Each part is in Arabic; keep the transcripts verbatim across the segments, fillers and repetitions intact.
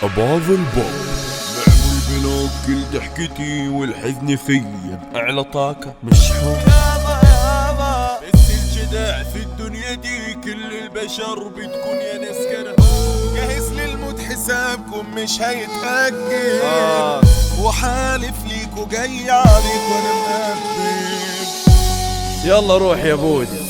أباظ البوب معمول بلوك كل ضحكتي والحزن فيا بأعلى طاقة مشحون. بس الجدع في الدنيا دي كل البشر بتكون يا ناس كرهون. جاهز للموت حسابكم مش هيتأجل آه. وحالف ليكوا جاي عليك وانا مقبل. يلا روح يا بودي.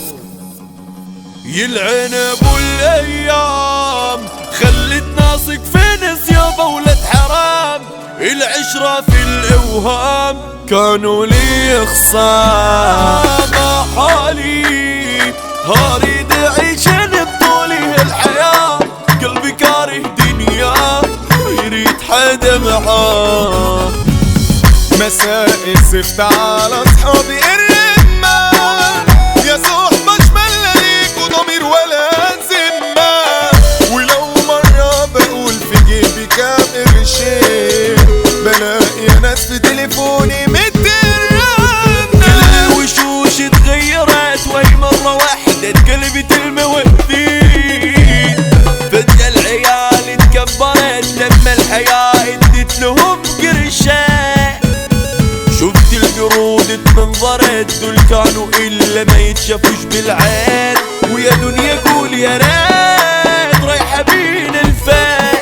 يلعن ابو الايام خلت ناصق في نسيابه ولد حرام. العشرة في الاوهام كانوا لي خصام. حالي هاريد اعيشن بطولي الحياة. قلبي كاره دنيا يريد حدا معاه. مساء الزفت على اصحابي الرمة يا صحبة شمال ليك وضمير ولا ذمة. ولو مرة بقول في جيبي كام قرشين بلاقي ناس في تليفوني مترنة. كل وشوش اتغيرت وهي مرة واحدة اتقلبت الموثين. فجأة العيال اتكبرت لما الحياة ادت لهم قرشين. شفت القرود اتمنظرت دول كانوا الا ما يتشافوش بالعين. ويا دنيا قول يا ريت رايحة بين الفين.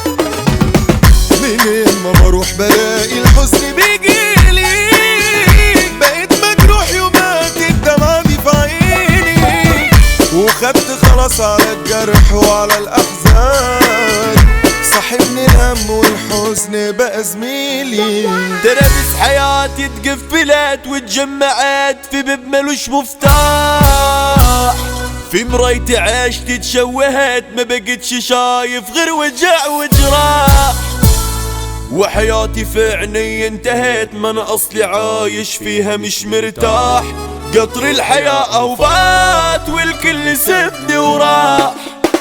منين ما بروح بلاقي الحزن بيجيلي. بقيت مجروح يومات الدمعة دي في عيني. وخدت خلاص على الجرح وعلى الأحزان. صاحبني الهم والحزن بقى زميلي. ترابس حياتي اتقفلت واتجمعت في باب ملوش مفتاح. في مرايتي عشت اتشوهت ما بقتش شايف غير وجع وجراح. وحياتي في عيني انتهت ما انا اصلي عايش فيها مش مرتاح. قطر الحياة اوفات والكل سبني وراح.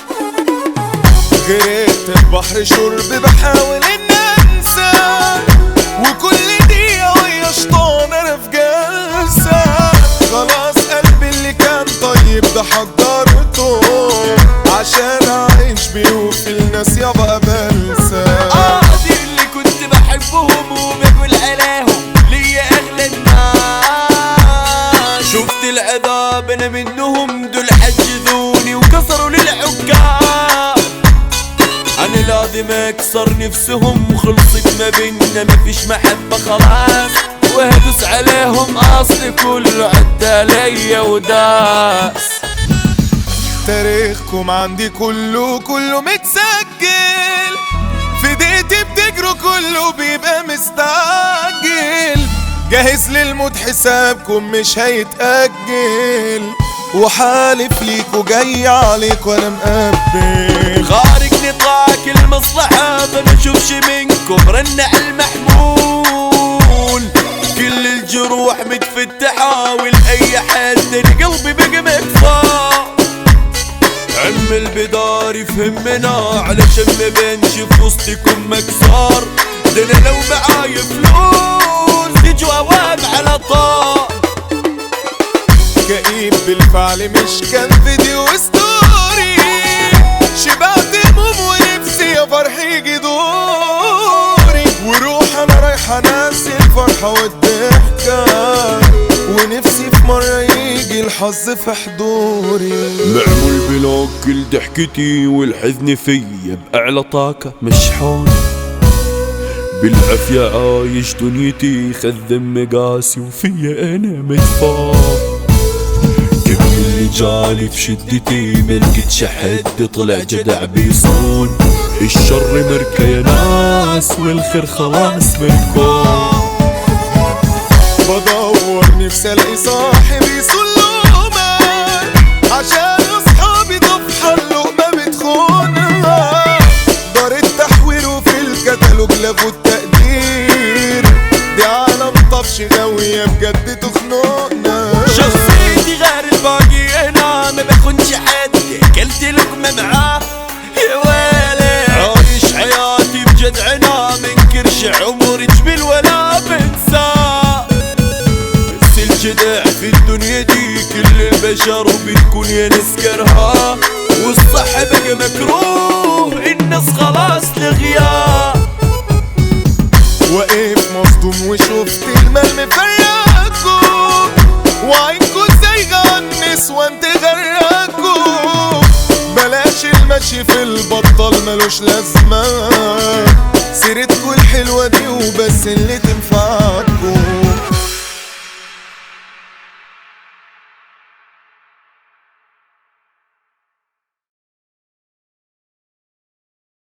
غرقت البحر شرب بحاول ان انسى. وكل دقيقة ويا شطان انا في جلسة. خلاص قلبي اللي كان طيب ده حضرته عشان اعيش بيه وفي الناس يابا بنسى. اه دي اللي كنت بحبهم وبقول عليهم ليا اغلى الناس. شفت العذاب انا منهم دول حجذوني وكسروا للعقاب. أنا لازم أكسر نفسهم وخلصت ما بينا مفيش محبة خلاص. وهدوس عليهم أصلي كله عدى ليا وداس. تاريخكم عندي كله كله متسجل. في دقيقتي بتجروا كله بيبقى مستعجل. جاهز للموت حسابكم مش هيتأجل. وحالف ليكوا جاي عليك وانا مقبل. خارج نطاق المصلحة فما اشوفش منكم رن على المحمول. كل الجروح متفتحة ولأي حد قلبي بقى مكفار. عم البدار يفهمنا علشان ما بنشوف وسطكم مكسار. ده انا لو معاي فلوس دي جواب على طار. كئيب بالفعل مش كان فيديو ستوري. شبعت هموم ونفسي يا فرحي يجي دوري. وروح انا رايحة ناسي الفرحة والضحكة. ونفسي في مرة يجي الحظ في حضوري. معمول بلوك كل ضحكتي والحزن فيا بأعلى طاقة مشحون. بالعافية عايش دنيتي خذم مقاسي وفيا انا مدفون. اللي جالي في شدتي ملقتش حد طلع جدع بيصون. الشر مركة يا ناس والخير خلاص مركون. بدور نفسي الاقي صاحب يصون لقمة عشان اصحابي طفحة اللقمة بتخونها. دار التحوير وفي الكتالوج لغوا التقدير. دي عالم طفش غاوية بجد تخنقنا. شخصيتي غير الباقي انا ما بخونش حد. كلت لقمة معاه يا ويلي. عايش حياتي بجدعنا منكرش عمري جبل ولا بنساه. بس الجدع في الدنيا دي كل البشر بتكون يا ناس كرهاه. والصح بقى مكروه الناس خلاص لغياب. ملوش لازمة، سيرتكوا الحلوة دي وبس اللي تنفعكوا.